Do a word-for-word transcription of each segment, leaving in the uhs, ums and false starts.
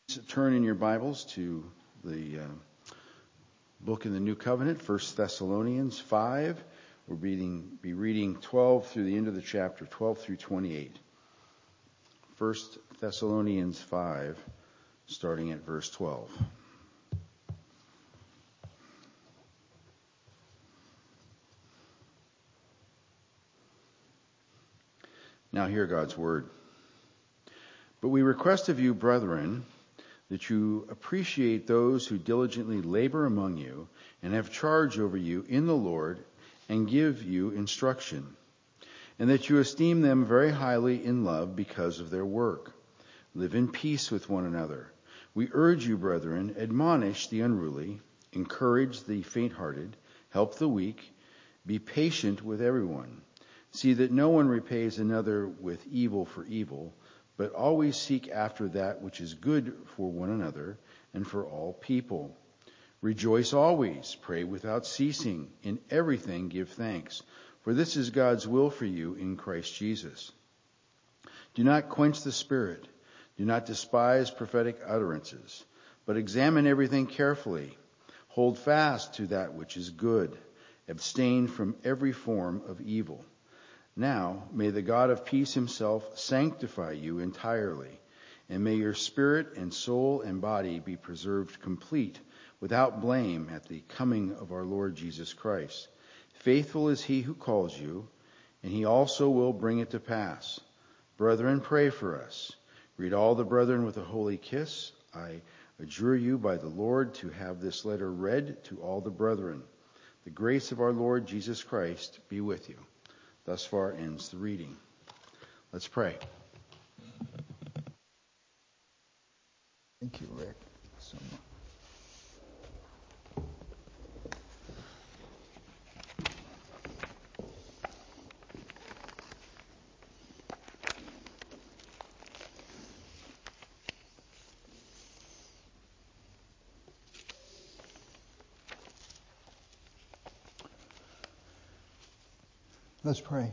Turn in your Bibles to the uh, book in the New Covenant, First Thessalonians five. We'll reading, be reading twelve through the end of the chapter, twelve through twenty-eight. First Thessalonians five, starting at verse twelve. Now hear God's word. But we request of you, brethren, that you appreciate those who diligently labor among you and have charge over you in the Lord and give you instruction, and that you esteem them very highly in love because of their work. Live in peace with one another. We urge you, brethren, admonish the unruly, encourage the faint-hearted, help the weak, be patient with everyone. See that no one repays another with evil for evil, but always seek after that which is good for one another and for all people. Rejoice always, pray without ceasing, in everything give thanks, for this is God's will for you in Christ Jesus. Do not quench the spirit, do not despise prophetic utterances, but examine everything carefully. Hold fast to that which is good, abstain from every form of evil. Now, may the God of peace himself sanctify you entirely, and may your spirit and soul and body be preserved complete, without blame at the coming of our Lord Jesus Christ. Faithful is he who calls you, and he also will bring it to pass. Brethren, pray for us. Greet all the brethren with a holy kiss. I adjure you by the Lord to have this letter read to all the brethren. The grace of our Lord Jesus Christ be with you. Thus far ends the reading. Let's pray. Thank you, Rick, so much. Let's pray.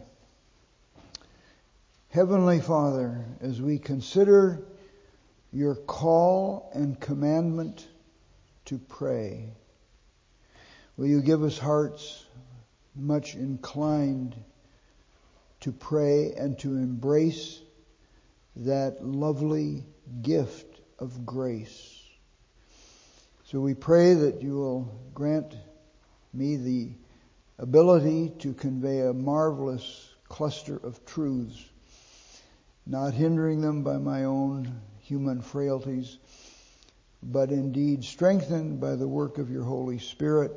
Heavenly Father, as we consider your call and commandment to pray, will you give us hearts much inclined to pray and to embrace that lovely gift of grace? So we pray that you will grant me the ability to convey a marvelous cluster of truths, not hindering them by my own human frailties, but indeed strengthened by the work of your Holy Spirit,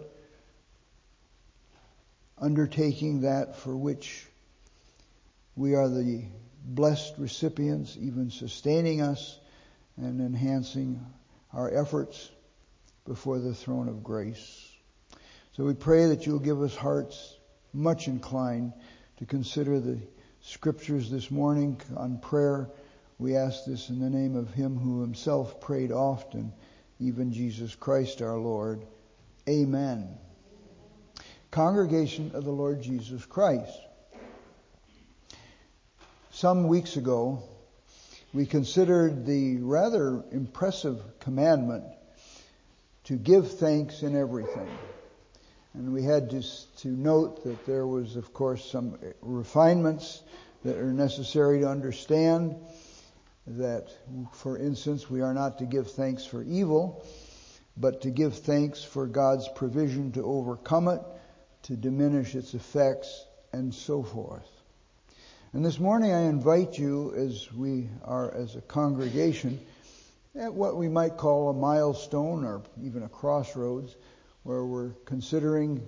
undertaking that for which we are the blessed recipients, even sustaining us and enhancing our efforts before the throne of grace. So we pray that you'll give us hearts much inclined to consider the scriptures this morning on prayer. We ask this in the name of him who himself prayed often, even Jesus Christ our Lord. Amen. Congregation of the Lord Jesus Christ. Some weeks ago, we considered the rather impressive commandment to give thanks in everything. And we had to, to note that there was, of course, some refinements that are necessary to understand. That, for instance, we are not to give thanks for evil, but to give thanks for God's provision to overcome it, to diminish its effects, and so forth. And this morning I invite you, as we are as a congregation, at what we might call a milestone or even a crossroads, where we're considering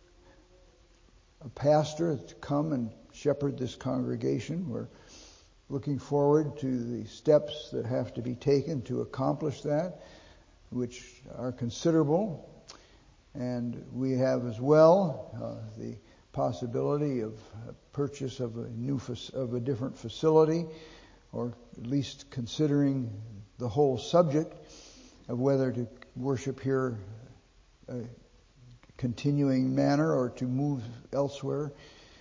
a pastor to come and shepherd this congregation. We're looking forward to the steps that have to be taken to accomplish that, which are considerable. And we have as well uh, the possibility of a purchase of a new of a different facility, or at least considering the whole subject of whether to worship here a continuing manner or to move elsewhere.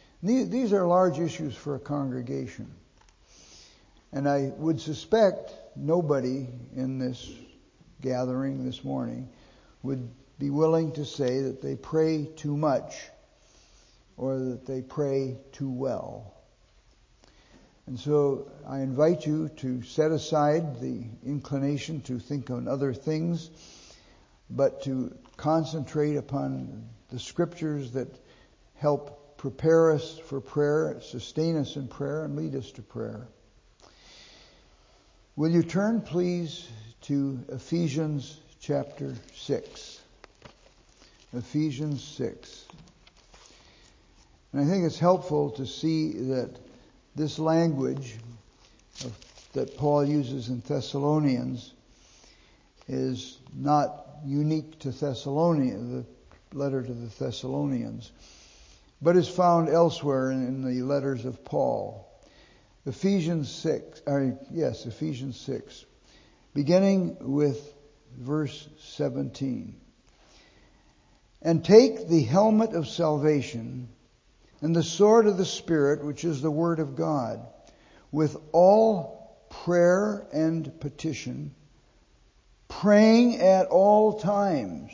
These are large issues for a congregation. And I would suspect nobody in this gathering this morning would be willing to say that they pray too much or that they pray too well. And so I invite you to set aside the inclination to think on other things, but to concentrate upon the scriptures that help prepare us for prayer, sustain us in prayer, and lead us to prayer. Will you turn, please, to Ephesians chapter six. Ephesians six. And I think it's helpful to see that this language of, that Paul uses in Thessalonians is not unique to Thessalonica, the letter to the Thessalonians, but is found elsewhere in, in the letters of Paul. Ephesians six, or yes, Ephesians six, beginning with verse seventeen. And take the helmet of salvation and the sword of the Spirit, which is the Word of God, with all prayer and petition, praying at all times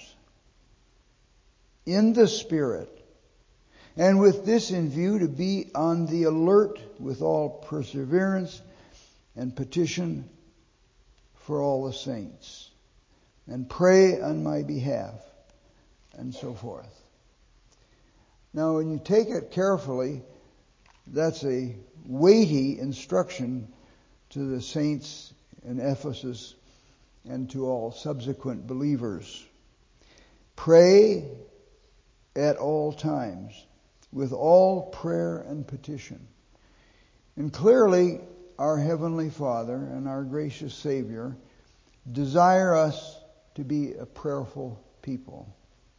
in the Spirit, and with this in view to be on the alert with all perseverance and petition for all the saints, and pray on my behalf, and so forth. Now, when you take it carefully, that's a weighty instruction to the saints in Ephesus and to all subsequent believers. Pray at all times, with all prayer and petition. And clearly, our Heavenly Father and our gracious Savior desire us to be a prayerful people.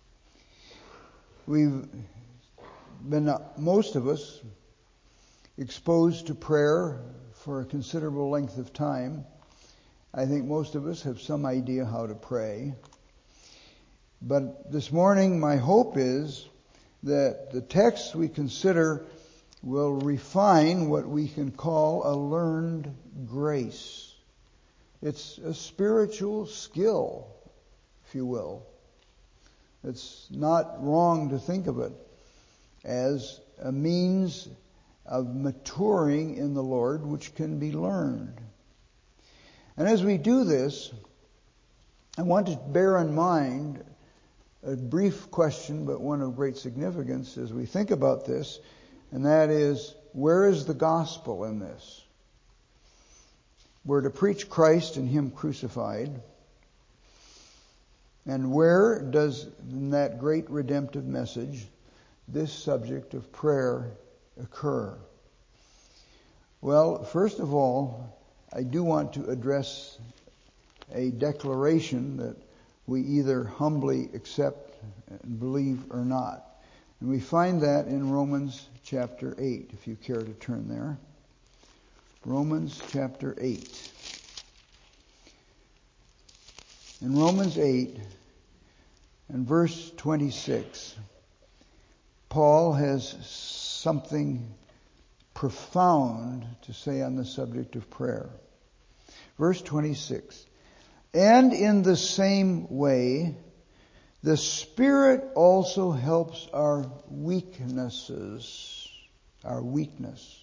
We've been, uh, most of us, exposed to prayer for a considerable length of time. I think most of us have some idea how to pray. But this morning, my hope is that the texts we consider will refine what we can call a learned grace. It's a spiritual skill, if you will. It's not wrong to think of it as a means of maturing in the Lord, which can be learned. And as we do this, I want to bear in mind a brief question, but one of great significance as we think about this, and that is, where is the gospel in this? We're to preach Christ and Him crucified. And where does, in that great redemptive message, this subject of prayer occur? Well, first of all, I do want to address a declaration that we either humbly accept and believe or not. And we find that in Romans chapter eight, if you care to turn there. Romans chapter eight. In Romans eight and verse twenty-six, Paul has something profound to say on the subject of prayer. Verse twenty-six. And in the same way, the Spirit also helps our weaknesses, our weakness.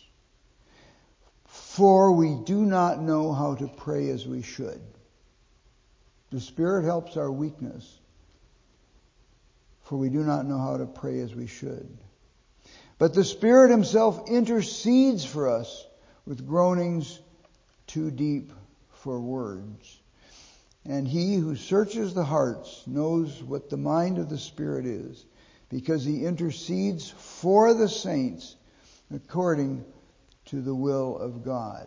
For we do not know how to pray as we should. The Spirit helps our weakness, for we do not know how to pray as we should. But the Spirit Himself intercedes for us with groanings too deep for words. And He who searches the hearts knows what the mind of the Spirit is, because He intercedes for the saints according to the will of God.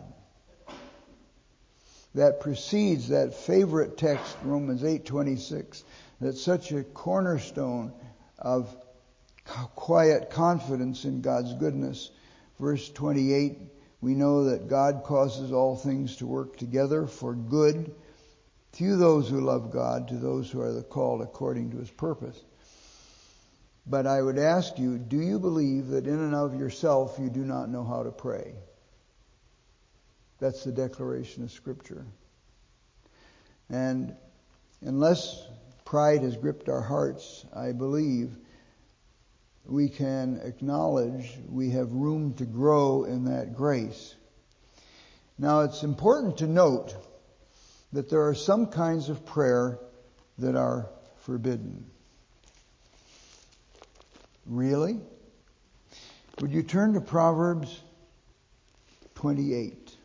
That precedes that favorite text, Romans eight twenty-six, that's such a cornerstone of quiet confidence in God's goodness. Verse twenty-eight, we know that God causes all things to work together for good to those who love God, to those who are the called according to His purpose. But I would ask you, do you believe that in and of yourself you do not know how to pray? That's the declaration of Scripture. And unless pride has gripped our hearts, I believe we can acknowledge we have room to grow in that grace. Now, it's important to note that there are some kinds of prayer that are forbidden. Really? Would you turn to Proverbs twenty-eight?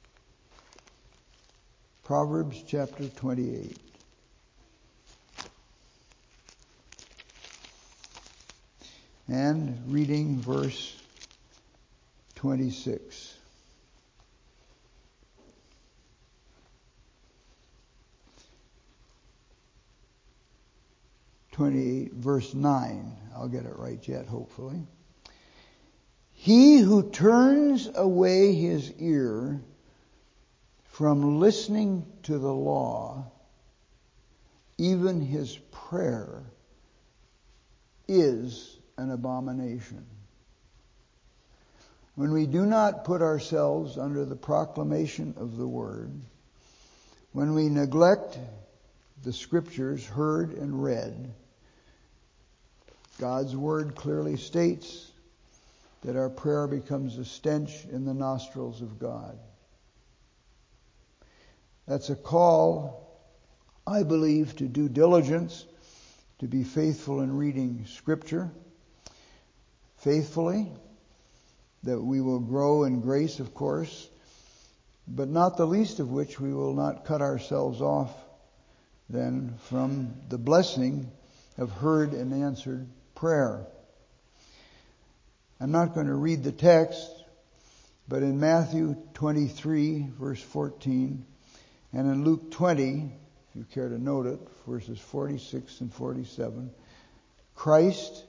Proverbs chapter twenty-eight. And reading verse twenty-six. twenty-eight, verse nine. I'll get it right yet, hopefully. He who turns away his ear from listening to the law, even his prayer is an abomination. When we do not put ourselves under the proclamation of the Word, when we neglect the Scriptures heard and read, God's Word clearly states that our prayer becomes a stench in the nostrils of God. That's a call, I believe, to due diligence, to be faithful in reading Scripture faithfully, that we will grow in grace, of course, but not the least of which we will not cut ourselves off then from the blessing of heard and answered prayer. I'm not going to read the text, but in Matthew twenty-three, verse fourteen, and in Luke twenty, if you care to note it, verses forty-six and forty-seven, Christ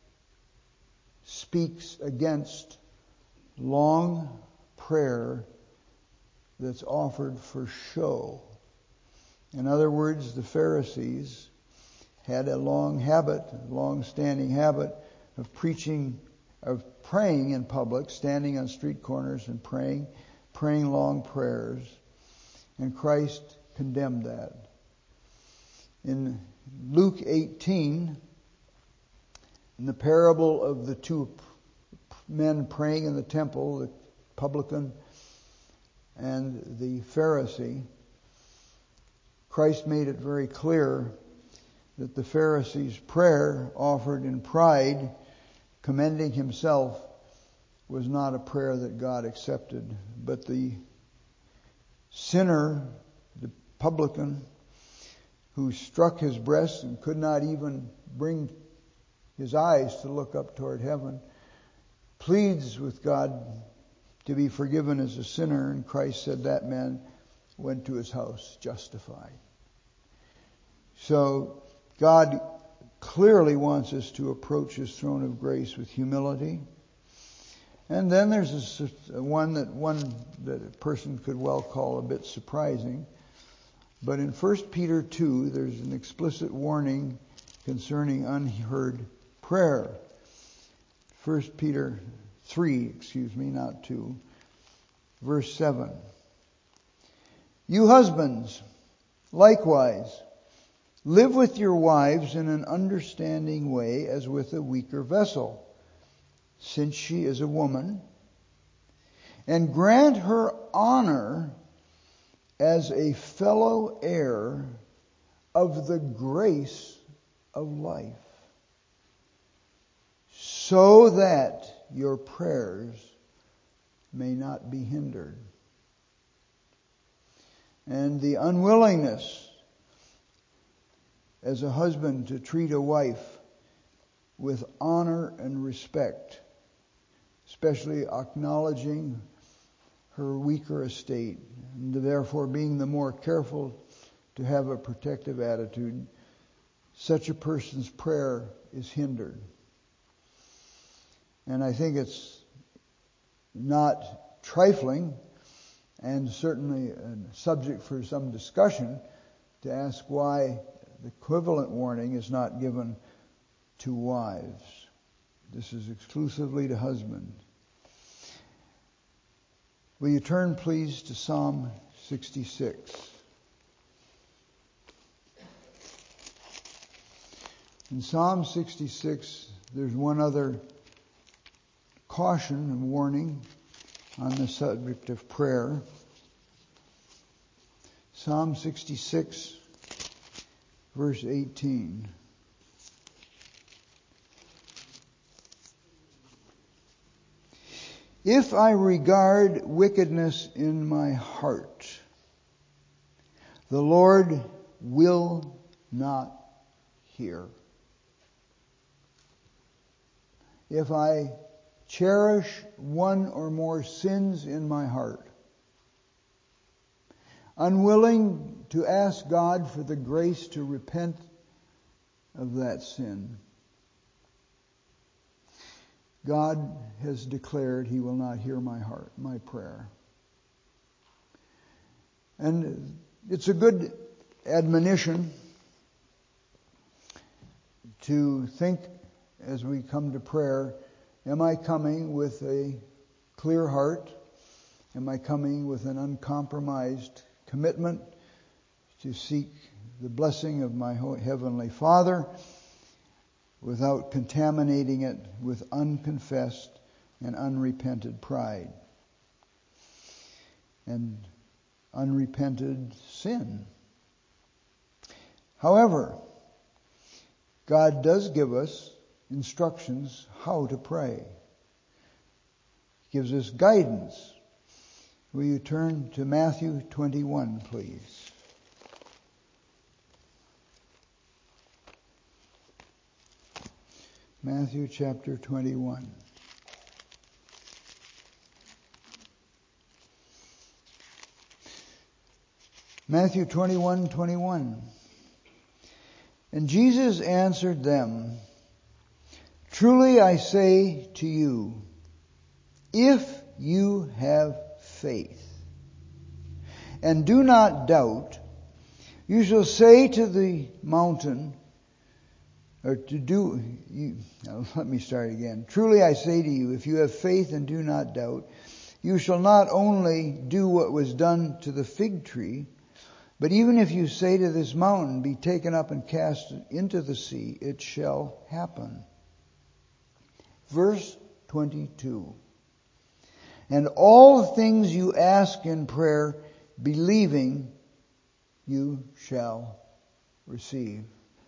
speaks against long prayer that's offered for show. In other words, the Pharisees had a long habit, a long-standing habit of preaching, of praying in public, standing on street corners and praying, praying long prayers. And Christ condemned that. In Luke eighteen, in the parable of the two men praying in the temple, the publican and the Pharisee, Christ made it very clear that the Pharisee's prayer offered in pride, commending himself, was not a prayer that God accepted. But the sinner, the publican, who struck his breast and could not even bring his eyes to look up toward heaven, pleads with God to be forgiven as a sinner, and Christ said that man went to his house justified. So God clearly wants us to approach His throne of grace with humility. And then there's a, one that one that a person could well call a bit surprising. But in First Peter two, there's an explicit warning concerning unheard prayer. First Peter three, excuse me, not two, verse seven. You husbands, likewise, live with your wives in an understanding way as with a weaker vessel, since she is a woman, and grant her honor as a fellow heir of the grace of life, so that your prayers may not be hindered. And the unwillingness as a husband to treat a wife with honor and respect, especially acknowledging her weaker estate, and therefore being the more careful to have a protective attitude, such a person's prayer is hindered. And I think it's not trifling, and certainly a subject for some discussion, to ask why the equivalent warning is not given to wives. This is exclusively to husbands. Will you turn, please, to Psalm sixty-six? In Psalm sixty-six, there's one other caution and warning on the subject of prayer. Psalm sixty-six, verse eighteen. If I regard wickedness in my heart, the Lord will not hear. If I cherish one or more sins in my heart, unwilling to ask God for the grace to repent of that sin, God has declared He will not hear my heart, my prayer. And it's a good admonition to think as we come to prayer, am I coming with a clear heart? Am I coming with an uncompromised commitment to seek the blessing of my Heavenly Father without contaminating it with unconfessed and unrepented pride and unrepented sin? However, God does give us instructions how to pray. He gives us guidance. Will you turn to Matthew twenty-one, please? Matthew chapter twenty-one. Matthew twenty-one, twenty-one. And Jesus answered them, truly I say to you, if you have faith and do not doubt, you shall say to the mountain, or to do, you, let me start again. Truly I say to you, if you have faith and do not doubt, you shall not only do what was done to the fig tree, but even if you say to this mountain, be taken up and cast into the sea, it shall happen. Verse twenty-two. And all things you ask in prayer, believing, you shall receive.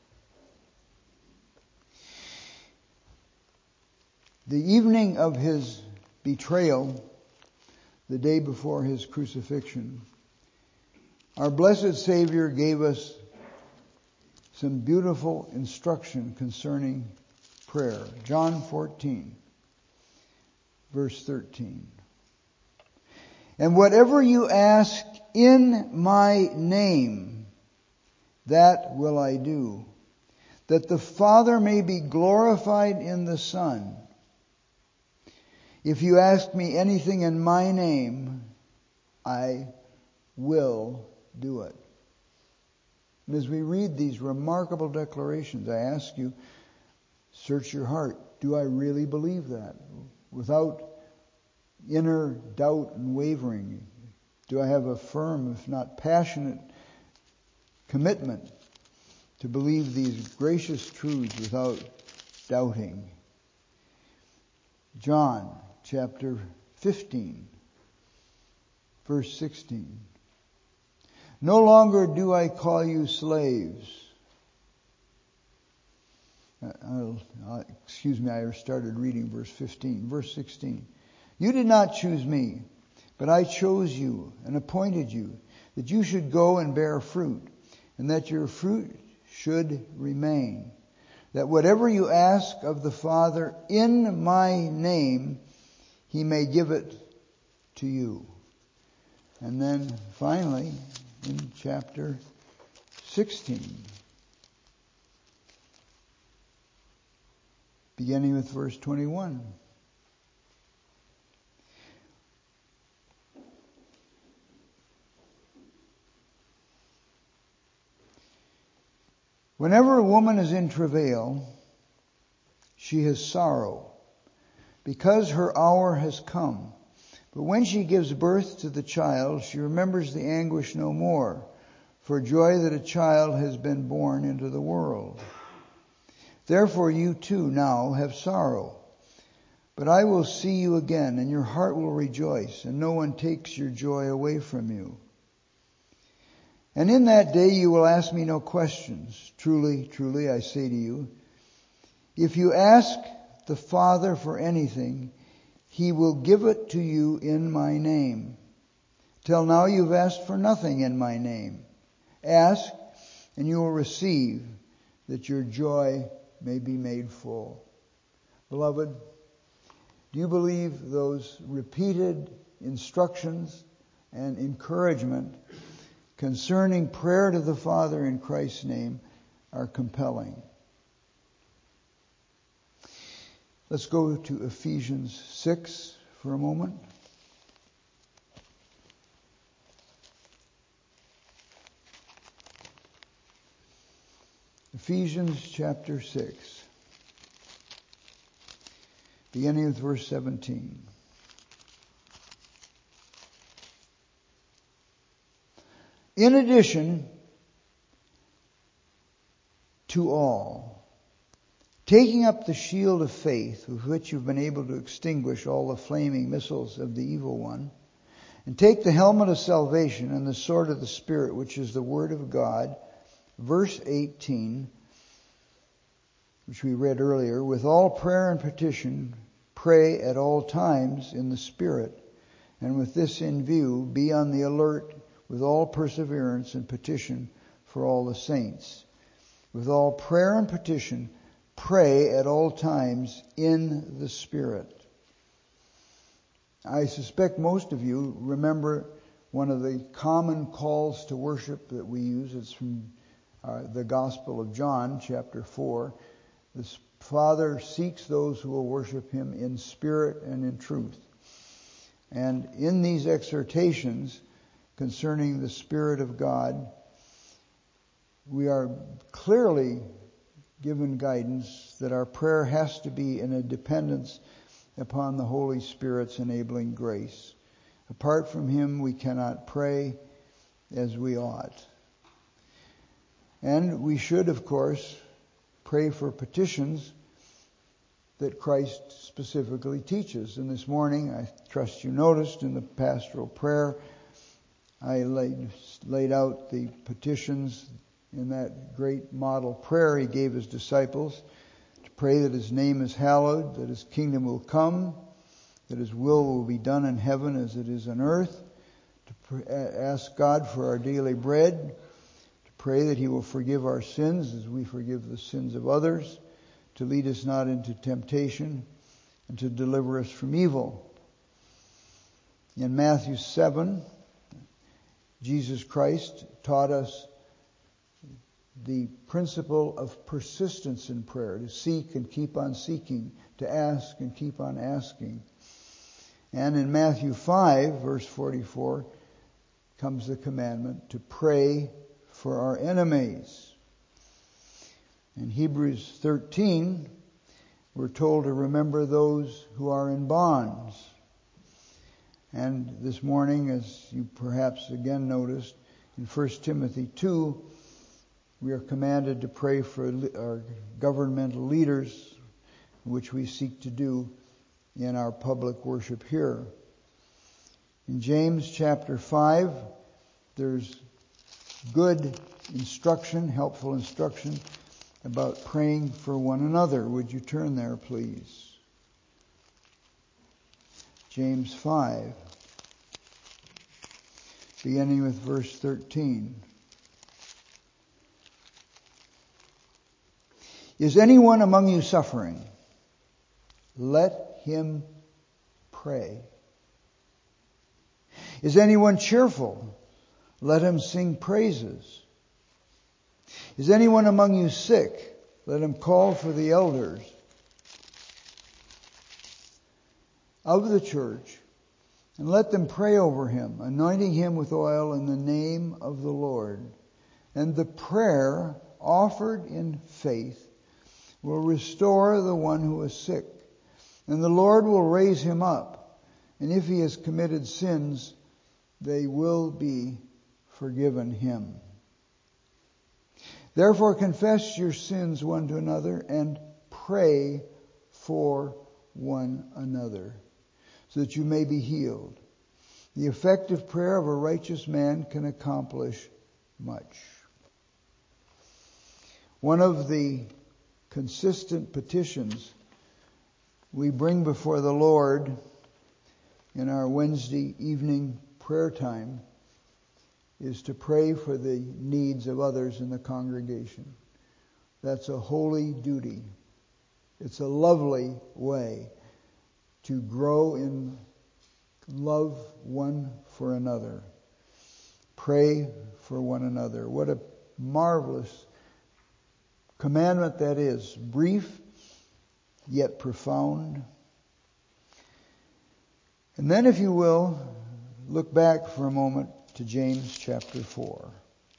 The evening of His betrayal, the day before His crucifixion, our blessed Savior gave us some beautiful instruction concerning prayer. John fourteen, verse thirteen. And whatever you ask in my name, that will I do, that the Father may be glorified in the Son. If you ask me anything in my name, I will do it. And as we read these remarkable declarations, I ask you, search your heart. Do I really believe that? Without inner doubt and wavering, do I have a firm, if not passionate, commitment to believe these gracious truths without doubting? John chapter fifteen, verse sixteen. No longer do I call you slaves. I'll, I'll, excuse me, I started reading verse fifteen. Verse sixteen. You did not choose me, but I chose you and appointed you that you should go and bear fruit, and that your fruit should remain. That whatever you ask of the Father in my name, He may give it to you. And then finally, in chapter sixteen, beginning with verse twenty-one. Whenever a woman is in travail, she has sorrow, because her hour has come. But when she gives birth to the child, she remembers the anguish no more, for joy that a child has been born into the world. Therefore you too now have sorrow. But I will see you again, and your heart will rejoice, and no one takes your joy away from you. And in that day you will ask me no questions. Truly, truly, I say to you, if you ask the Father for anything, He will give it to you in my name. Till now you've asked for nothing in my name. Ask, and you will receive, that your joy may be made full. Beloved, do you believe those repeated instructions and encouragement concerning prayer to the Father in Christ's name are compelling? Let's go to Ephesians six for a moment. Ephesians chapter six, beginning with verse seventeen. In addition to all, taking up the shield of faith, with which you've been able to extinguish all the flaming missiles of the evil one, and take the helmet of salvation and the sword of the Spirit, which is the Word of God. Verse eighteen, which we read earlier, with all prayer and petition, pray at all times in the Spirit, and with this in view, be on the alert with all perseverance and petition for all the saints. With all prayer and petition, pray at all times in the Spirit. I suspect most of you remember one of the common calls to worship that we use. It's from uh, the Gospel of John, chapter four. The Father seeks those who will worship Him in spirit and in truth. And in these exhortations concerning the Spirit of God, we are clearly given guidance that our prayer has to be in a dependence upon the Holy Spirit's enabling grace. Apart from Him, we cannot pray as we ought. And we should, of course, pray for petitions that Christ specifically teaches. And this morning, I trust you noticed in the pastoral prayer, I laid, laid out the petitions in that great model prayer He gave His disciples, to pray that His name is hallowed, that His kingdom will come, that His will will be done in heaven as it is on earth, to pray, ask God for our daily bread, to pray that He will forgive our sins as we forgive the sins of others, to lead us not into temptation, and to deliver us from evil. In Matthew seven, Jesus Christ taught us the principle of persistence in prayer, to seek and keep on seeking, to ask and keep on asking. And in Matthew five, verse forty-four, comes the commandment to pray for our enemies. In Hebrews thirteen, we're told to remember those who are in bonds. And this morning, as you perhaps again noticed, in First Timothy two, we are commanded to pray for our governmental leaders, which we seek to do in our public worship here. In James chapter five, there's good instruction, helpful instruction about praying for one another. Would you turn there, please? James five, beginning with verse thirteen. Is anyone among you suffering? Let him pray. Is anyone cheerful? Let him sing praises. Is anyone among you sick? Let him call for the elders of the church, and let them pray over him, anointing him with oil in the name of the Lord. And the prayer offered in faith will restore the one who is sick, and the Lord will raise him up. And if he has committed sins, they will be forgiven him. Therefore confess your sins one to another and pray for one another, so that you may be healed. The effective prayer of a righteous man can accomplish much. One of the consistent petitions we bring before the Lord in our Wednesday evening prayer time is to pray for the needs of others in the congregation. That's a holy duty. It's a lovely way to grow in love one for another. Pray for one another. What a marvelous commandment that is. Brief, yet profound. And then, if you will, look back for a moment to James chapter four.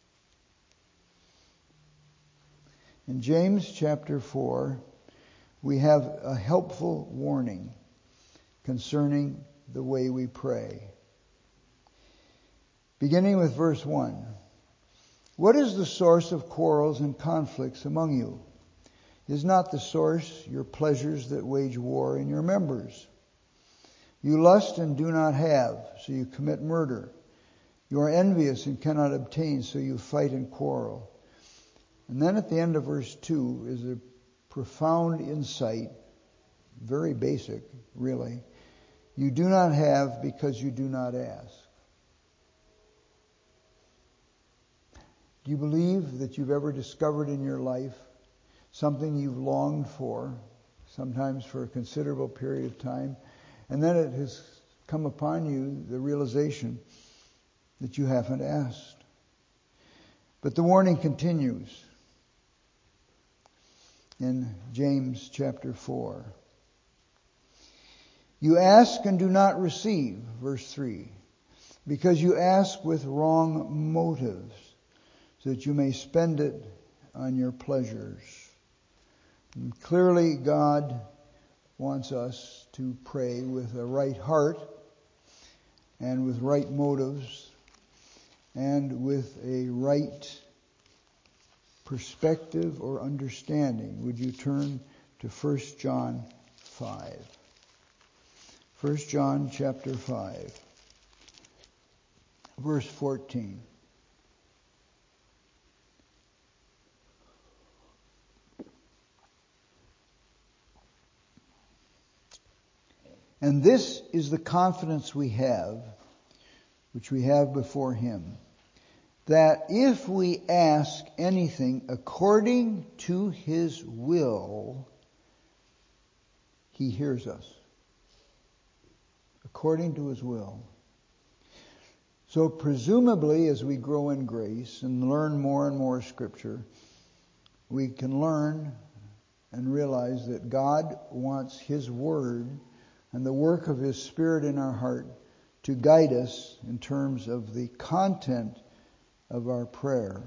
In James chapter four, we have a helpful warning concerning the way we pray. Beginning with verse one. What is the source of quarrels and conflicts among you? Is not the source your pleasures that wage war in your members? You lust and do not have, so you commit murder. You are envious and cannot obtain, so you fight and quarrel. And then at the end of verse two is a profound insight, very basic, really. You do not have because you do not ask. Do you believe that you've ever discovered in your life something you've longed for, sometimes for a considerable period of time, and then it has come upon you, the realization that you haven't asked? But the warning continues in James chapter four. You ask and do not receive, verse three, because you ask with wrong motives, so that you may spend it on your pleasures. And clearly God wants us to pray with a right heart and with right motives and with a right perspective or understanding. Would you turn to First John five? First John chapter five, verse fourteen. And this is the confidence we have, which we have before Him, that if we ask anything according to His will, He hears us. According to His will. So presumably, as we grow in grace and learn more and more Scripture, we can learn and realize that God wants His Word and the work of His Spirit in our heart to guide us in terms of the content of our prayer.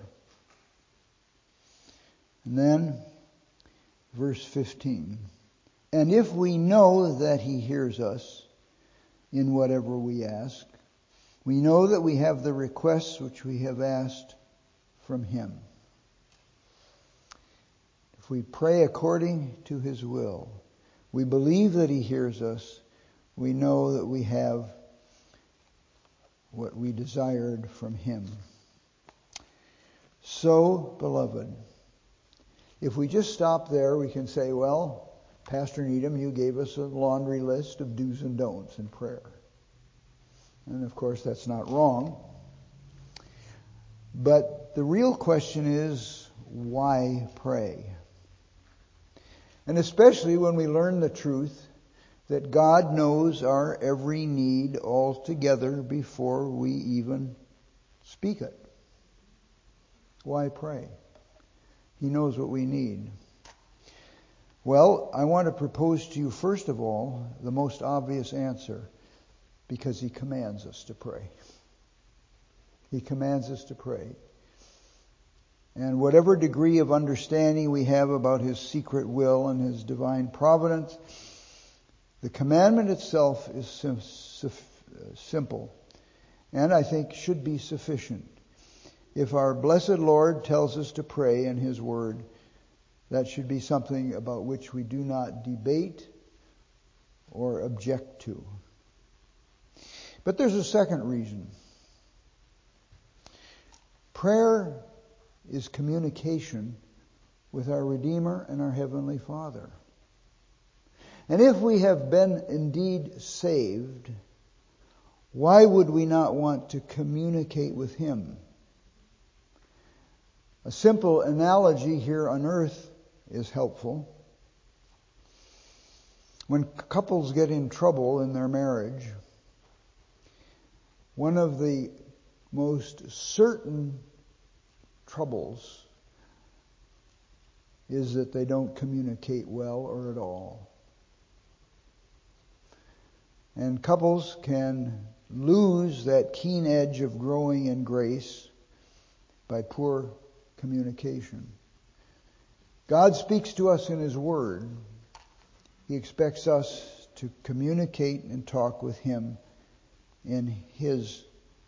And then, verse fifteen. And if we know that He hears us in whatever we ask, we know that we have the requests which we have asked from Him. If we pray according to His will, we believe that He hears us, we know that we have what we desired from Him. So, beloved, if we just stop there, we can say, well, Pastor Needham, you gave us a laundry list of do's and don'ts in prayer. And of course, that's not wrong. But the real question is, why pray? And especially when we learn the truth that God knows our every need altogether before we even speak it. Why pray? He knows what we need. Well, I want to propose to you, first of all, the most obvious answer, because He commands us to pray. He commands us to pray. And whatever degree of understanding we have about His secret will and His divine providence, the commandment itself is sim- simple, and I think should be sufficient. If our blessed Lord tells us to pray in His Word, that should be something about which we do not debate or object to. But there's a second reason. Prayer is communication with our Redeemer and our Heavenly Father. And if we have been indeed saved, why would we not want to communicate with Him? A simple analogy here on earth is helpful. When couples get in trouble in their marriage, one of the most certain troubles is that they don't communicate well or at all. And couples can lose that keen edge of growing in grace by poor communication. God speaks to us in His Word. He expects us to communicate and talk with Him in His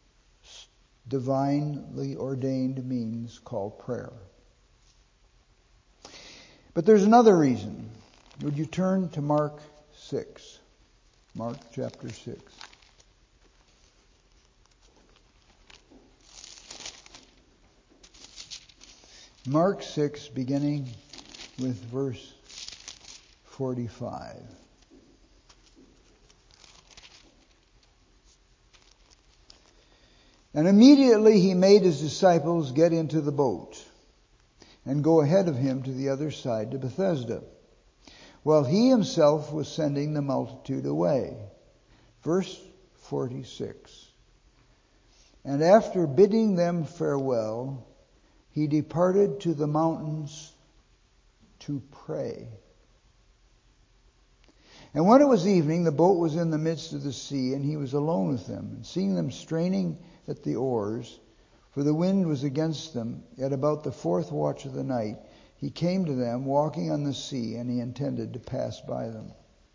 divinely ordained means called prayer. But there's another reason. Would you turn to Mark six? Mark chapter six. Mark six, beginning with verse forty-five. And immediately He made His disciples get into the boat and go ahead of Him to the other side, to Bethesda, while He Himself was sending the multitude away. Verse forty-six. And after bidding them farewell, He departed to the mountains to pray. And when it was evening, the boat was in the midst of the sea, and He was alone with them. And seeing them straining at the oars, for the wind was against them, at about the fourth watch of the night, He came to them walking on the sea, and He intended to pass by them.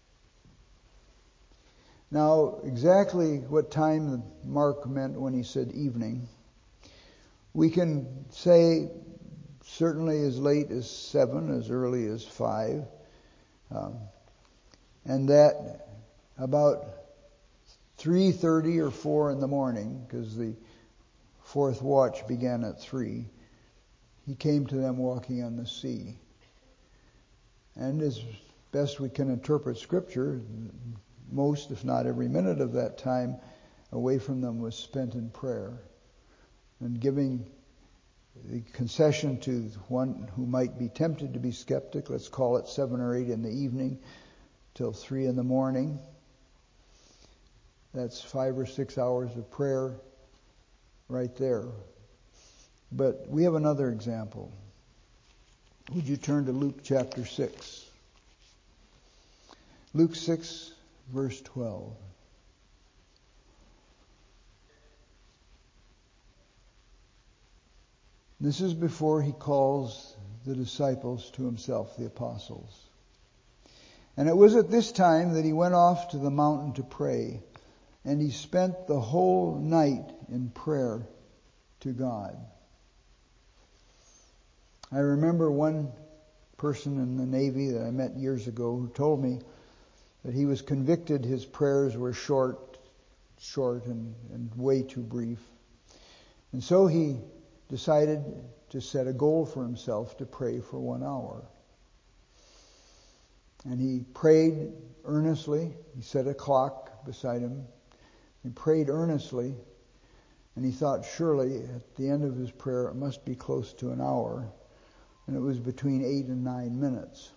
Now, exactly what time Mark meant when he said evening, we can say certainly as late as seven, as early as five, um, and that about three thirty or four in the morning, because the fourth watch began at three, He came to them walking on the sea. And as best we can interpret Scripture, most, if not every minute of that time away from them was spent in prayer and giving the concession to one who might be tempted to be skeptic. Let's call it seven or eight in the evening till three in the morning. That's five or six hours of prayer right there. But we have another example. Would you turn to Luke chapter six? Luke six, verse twelve. This is before He calls the disciples to Himself, the apostles. And it was at this time that He went off to the mountain to pray, and He spent the whole night in prayer to God. I remember one person in the Navy that I met years ago who told me that he was convicted his prayers were short, short and, and way too brief. And so he decided to set a goal for himself to pray for one hour. And he prayed earnestly. He set a clock beside him. He prayed earnestly. And he thought surely at the end of his prayer it must be close to an hour. And it was between eight and nine minutes.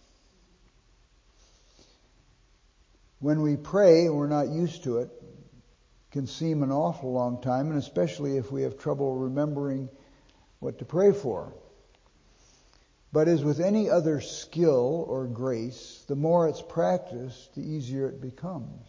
When we pray and we're not used to it, it can seem an awful long time, and especially if we have trouble remembering what to pray for. But as with any other skill or grace, the more it's practiced, the easier it becomes.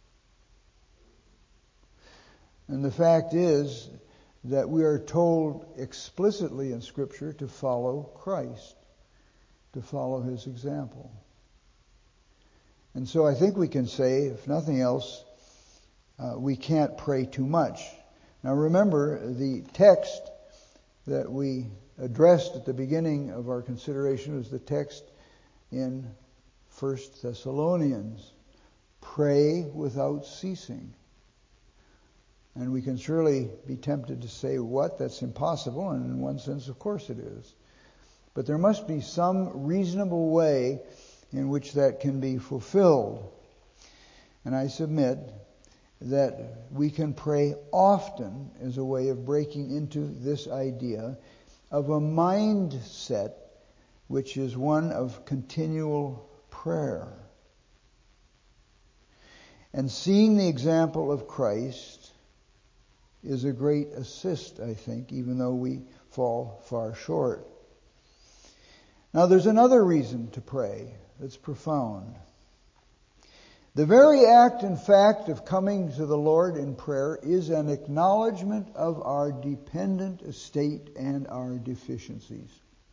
And the fact is that we are told explicitly in Scripture to follow Christ, to follow His example. And so I think we can say, if nothing else, uh, we can't pray too much. Now remember, the text that we addressed at the beginning of our consideration was the text in First Thessalonians. Pray without ceasing. And we can surely be tempted to say, what? That's impossible. And in one sense, of course it is. But there must be some reasonable way in which that can be fulfilled. And I submit that we can pray often as a way of breaking into this idea of a mindset which is one of continual prayer. And seeing the example of Christ is a great assist, I think, even though we fall far short. Now, there's another reason to pray that's profound. The very act and fact of coming to the Lord in prayer is an acknowledgement of our dependent estate and our deficiencies.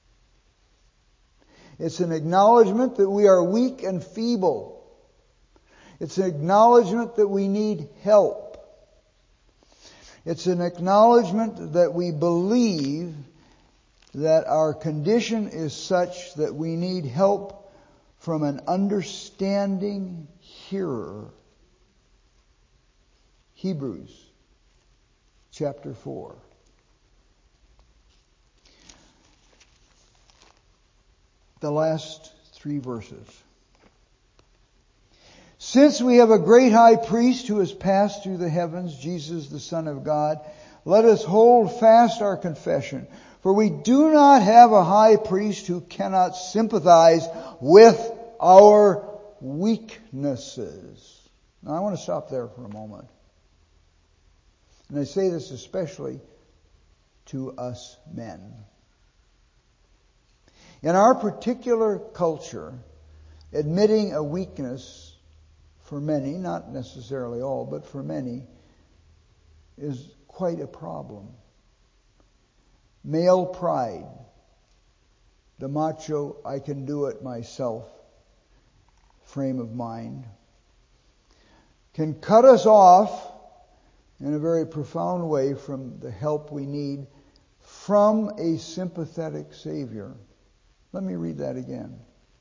It's an acknowledgement that we are weak and feeble. It's an acknowledgement that we need help. It's an acknowledgement that we believe that our condition is such that we need help from an understanding hearer. Hebrews chapter four. The last three verses. Since we have a great high priest who has passed through the heavens, Jesus the Son of God, let us hold fast our confession. For we do not have a high priest who cannot sympathize with our weaknesses. Now I want to stop there for a moment. And I say this especially to us men. In our particular culture, admitting a weakness for many, not necessarily all, but for many, is quite a problem. Male pride, the macho, I can do it myself frame of mind, can cut us off in a very profound way from the help we need from a sympathetic Savior. Let me read that again.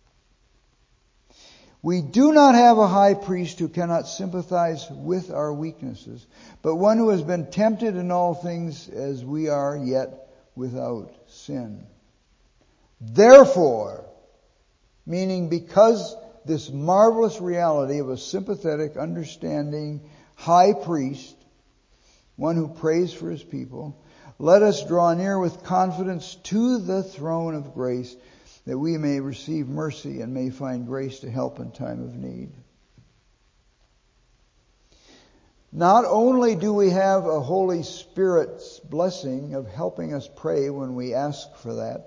We do not have a high priest who cannot sympathize with our weaknesses, but one who has been tempted in all things as we are, yet without sin. Therefore, meaning because this marvelous reality of a sympathetic, understanding high priest, one who prays for his people, let us draw near with confidence to the throne of grace, that we may receive mercy and may find grace to help in time of need. Not only do we have a Holy Spirit's blessing of helping us pray when we ask for that,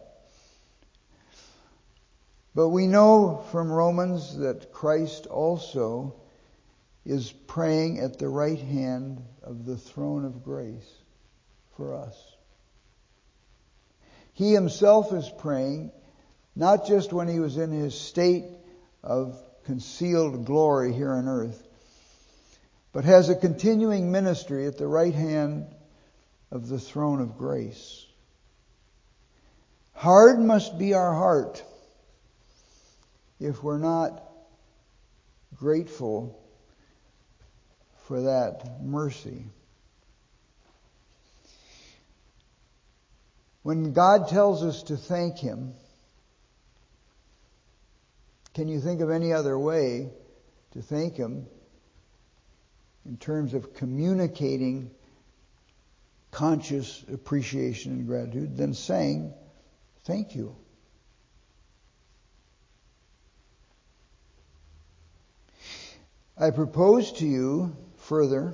but we know from Romans that Christ also is praying at the right hand of the throne of grace for us. He himself is praying, not just when he was in his state of concealed glory here on earth, but has a continuing ministry at the right hand of the throne of grace. Hard must be our heart if we're not grateful for that mercy. When God tells us to thank Him, can you think of any other way to thank Him in terms of communicating conscious appreciation and gratitude than saying thank you? I propose to you further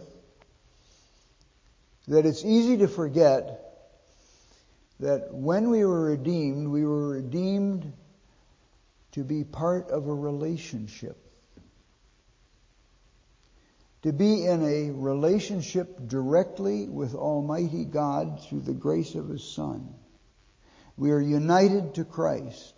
that it's easy to forget that when we were redeemed, we were redeemed to be part of a relationship. To be in a relationship directly with Almighty God through the grace of His Son. We are united to Christ.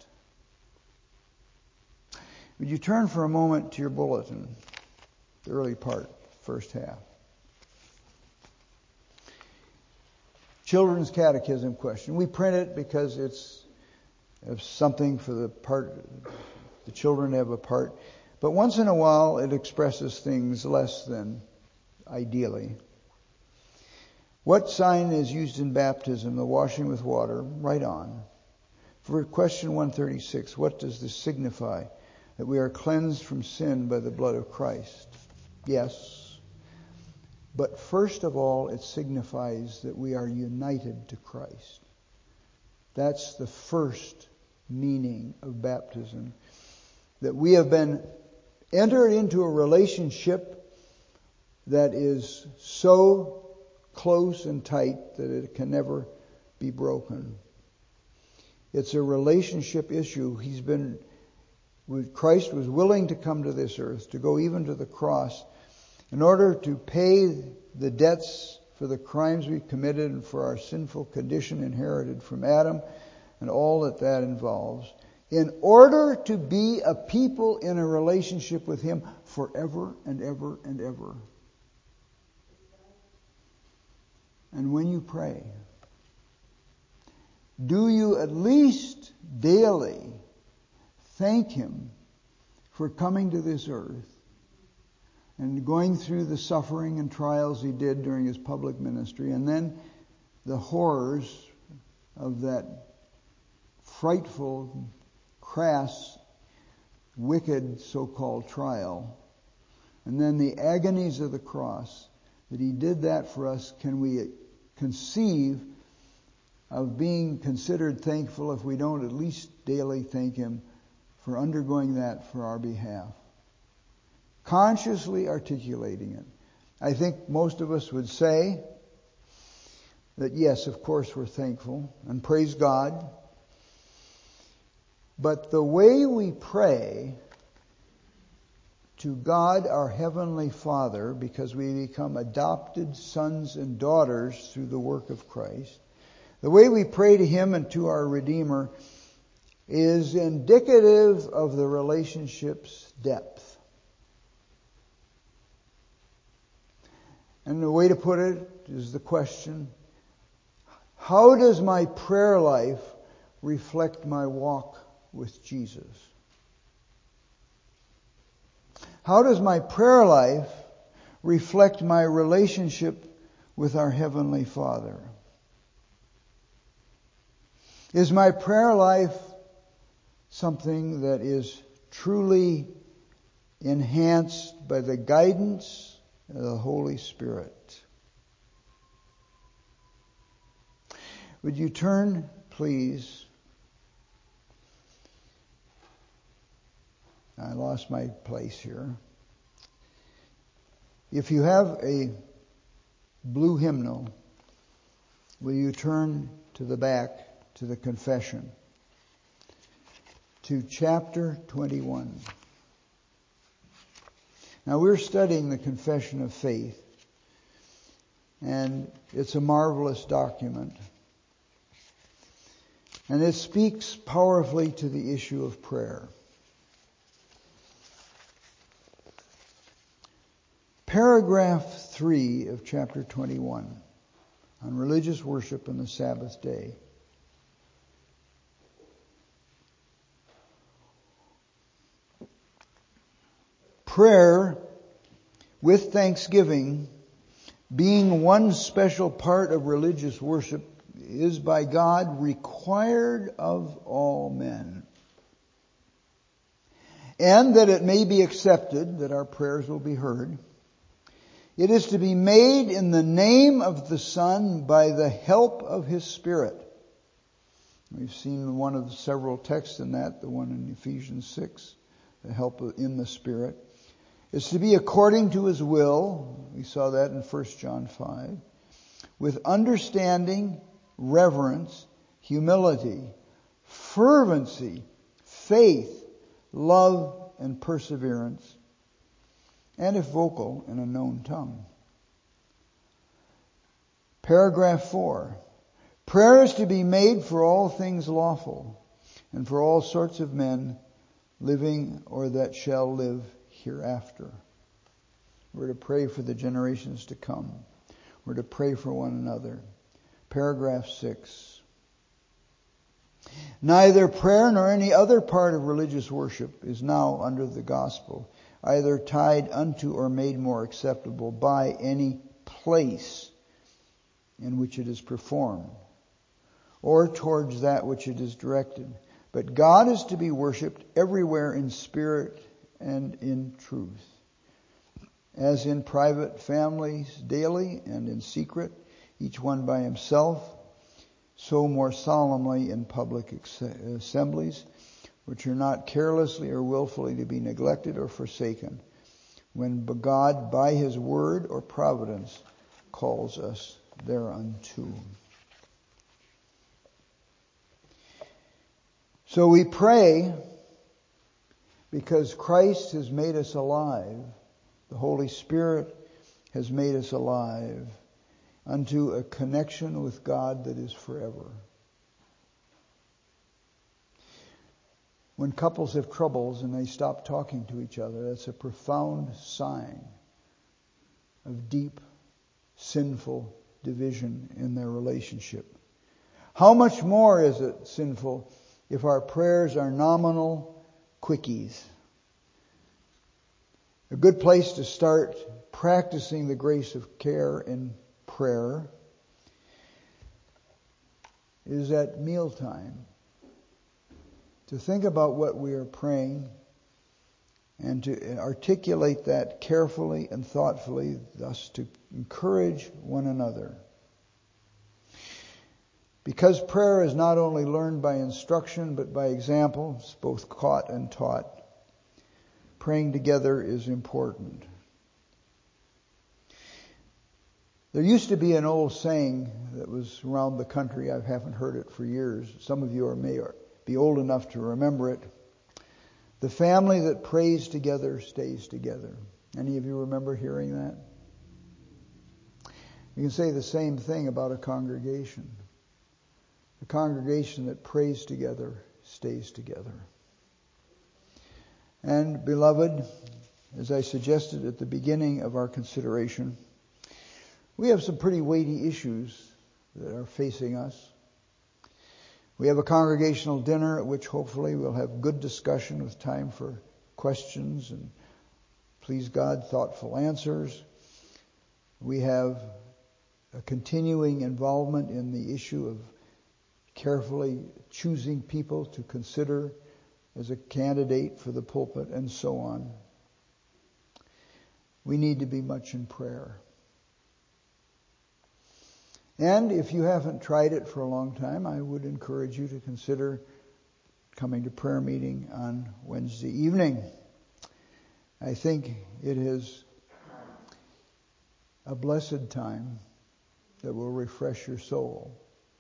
Would you turn for a moment to your bulletin, the early part, first half. children's catechism question. We print it because it's, it's something for the part, the children have a part. But once in a while it expresses things less than ideally. What sign is used in baptism? The washing with water. Right on. For question one thirty-six, what does this signify? That we are cleansed from sin by the blood of Christ. Yes. But first of all, it signifies that we are united to Christ. That's the first meaning of baptism. That we have been entered into a relationship that is so close and tight that it can never be broken. It's a relationship issue. He's been, Christ was willing to come to this earth, to go even to the cross, in order to pay the debts for the crimes we've committed and for our sinful condition inherited from Adam and all that that involves, in order to be a people in a relationship with Him forever and ever and ever. And when you pray, do you at least daily thank Him for coming to this earth and going through the suffering and trials He did during His public ministry, and then the horrors of that frightful, crass, wicked so-called trial, and then the agonies of the cross, that He did that for us? Can we conceive of being considered thankful if we don't at least daily thank Him for undergoing that for our behalf? Consciously articulating it. I think most of us would say that yes, of course we're thankful and praise God. But the way we pray to God our Heavenly Father, because we become adopted sons and daughters through the work of Christ, the way we pray to Him and to our Redeemer is indicative of the relationship's depth. And the way to put it is the question, how does my prayer life reflect my walk with Jesus? How does my prayer life reflect my relationship with our Heavenly Father? Is my prayer life something that is truly enhanced by the guidance of the Holy Spirit? Would you turn, please? I lost my place here. If you have a blue hymnal, will you turn to the back, to the confession, to chapter twenty-one. Now we're studying the Confession of Faith, and it's a marvelous document. And it speaks powerfully to the issue of prayer. Paragraph three of chapter twenty-one on religious worship on the Sabbath day. Prayer with thanksgiving, being one special part of religious worship, is by God required of all men. And that it may be accepted, that our prayers will be heard, it is to be made in the name of the Son by the help of His Spirit. We've seen one of the several texts in that, the one in Ephesians six, the help in the Spirit. It's to be according to His will. We saw that in First John five. With understanding, reverence, humility, fervency, faith, love, and perseverance, and if vocal, in a known tongue. Paragraph four. Prayer is to be made for all things lawful, and for all sorts of men living or that shall live hereafter. We're to pray for the generations to come. We're to pray for one another. Paragraph six. Neither prayer nor any other part of religious worship is now under the gospel, either tied unto or made more acceptable by any place in which it is performed, or towards that which it is directed. But God is to be worshipped everywhere in spirit and in truth, as in private families daily and in secret, each one by himself, so more solemnly in public assemblies, which are not carelessly or willfully to be neglected or forsaken, when God by his word or providence calls us thereunto. So we pray because Christ has made us alive. The Holy Spirit has made us alive unto a connection with God that is forever. When couples have troubles and they stop talking to each other, that's a profound sign of deep, sinful division in their relationship. How much more is it sinful if our prayers are nominal quickies? A good place to start practicing the grace of care in prayer is at mealtime. To think about what we are praying and to articulate that carefully and thoughtfully, thus to encourage one another. Because prayer is not only learned by instruction but by example, it's both caught and taught, praying together is important. There used to be an old saying that was around the country. I haven't heard it for years. Some of you are may be old enough to remember it. The family that prays together stays together. Any of you remember hearing that? You can say the same thing about a congregation. The congregation that prays together stays together. And beloved, as I suggested at the beginning of our consideration, we have some pretty weighty issues that are facing us. We have a congregational dinner at which hopefully we'll have good discussion with time for questions and, please God, thoughtful answers. We have a continuing involvement in the issue of carefully choosing people to consider as a candidate for the pulpit and so on. We need to be much in prayer. And if you haven't tried it for a long time, I would encourage you to consider coming to prayer meeting on Wednesday evening. I think it is a blessed time that will refresh your soul.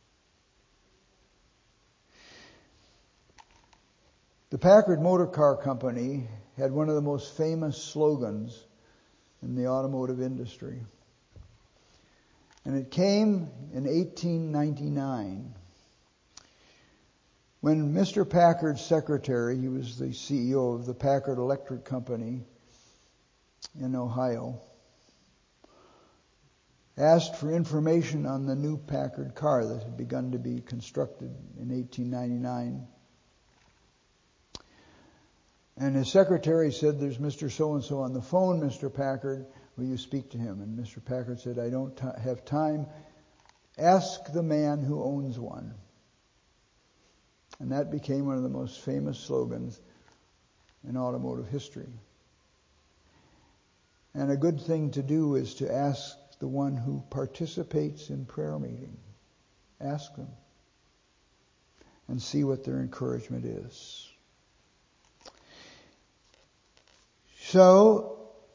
The Packard Motor Car Company had one of the most famous slogans in the automotive industry. And it came in eighteen ninety-nine when Mister Packard's secretary, he was the C E O of the Packard Electric Company in Ohio, asked for information on the new Packard car that had begun to be constructed in eighteen ninety-nine. And his secretary said, "There's Mister So-and-so on the phone, Mister Packard. Will you speak to him?" And Mister Packard said, "I don't t- have time. Ask the man who owns one." And that became one of the most famous slogans in automotive history. And a good thing to do is to ask the one who participates in prayer meeting. Ask them and see what their encouragement is. So,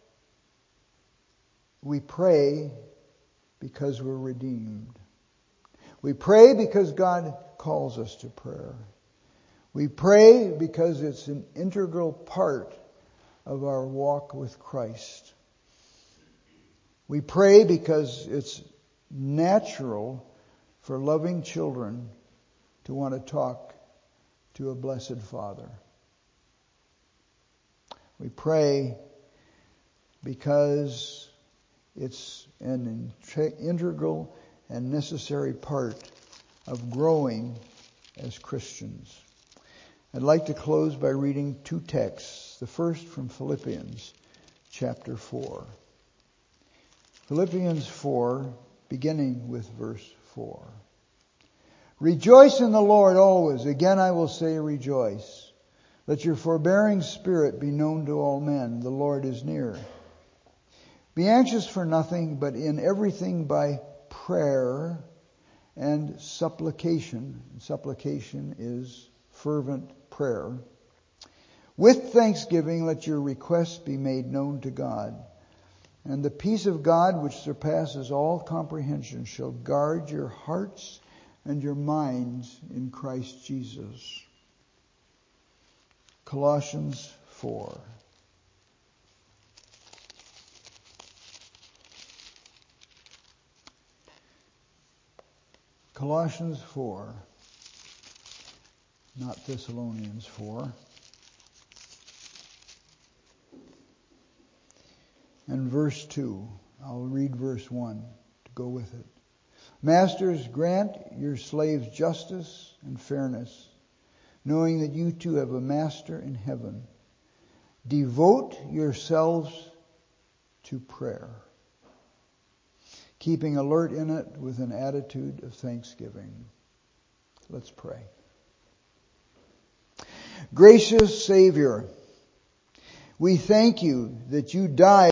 we pray because we're redeemed. We pray because God calls us to prayer. We pray because it's an integral part of our walk with Christ. We pray because it's natural for loving children to want to talk to a blessed Father. We pray because it's an integral and necessary part of growing as Christians. I'd like to close by reading two texts. The first from Philippians chapter four. Philippians four, beginning with verse four. Rejoice in the Lord always. Again I will say rejoice. Let your forbearing spirit be known to all men. The Lord is near. Be anxious for nothing, but in everything by prayer and supplication. And supplication is fervent prayer. With thanksgiving, let your requests be made known to God. And the peace of God, which surpasses all comprehension, shall guard your hearts and your minds in Christ Jesus. Colossians four. Colossians four, not Thessalonians four. And verse two. I'll read verse one to go with it. Masters, grant your slaves justice and fairness, knowing that you too have a master in heaven. Devote yourselves to prayer, keeping alert in it with an attitude of thanksgiving. Let's pray. Gracious Savior, we thank you that you died